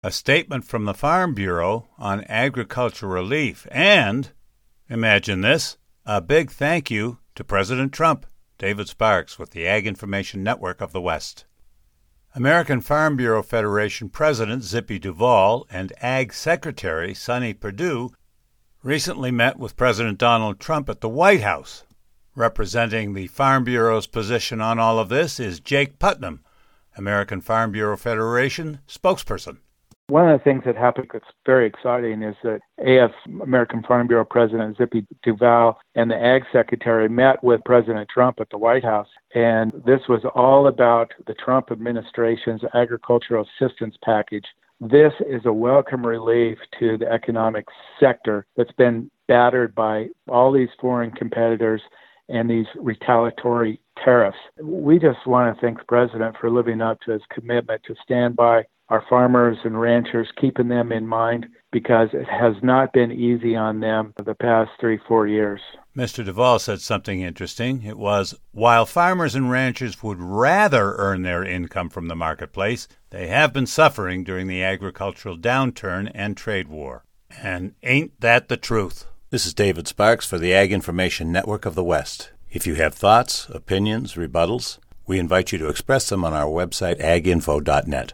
a statement from the Farm Bureau on agriculture relief, and, imagine this, a big thank you to President Trump. David Sparks with the Ag Information Network of the West. American Farm Bureau Federation President Zippy Duvall and Ag Secretary Sonny Perdue recently met with President Donald Trump at the White House. Representing the Farm Bureau's position on all of this is Jake Putnam, American Farm Bureau Federation spokesperson. One of the things that happened that's very exciting is that American Farm Bureau President Zippy Duvall and the Ag Secretary met with President Trump at the White House. And this was all about the Trump administration's agricultural assistance package. This is a welcome relief to the economic sector that's been battered by all these foreign competitors and these retaliatory tariffs. We just want to thank the President for living up to his commitment to stand by our farmers and ranchers, keeping them in mind, because it has not been easy on them for the past 3-4 years. Mr. Duvall said something interesting. It was, while farmers and ranchers would rather earn their income from the marketplace, they have been suffering during the agricultural downturn and trade war. And ain't that the truth? This is David Sparks for the Ag Information Network of the West. If you have thoughts, opinions, rebuttals, we invite you to express them on our website, aginfo.net.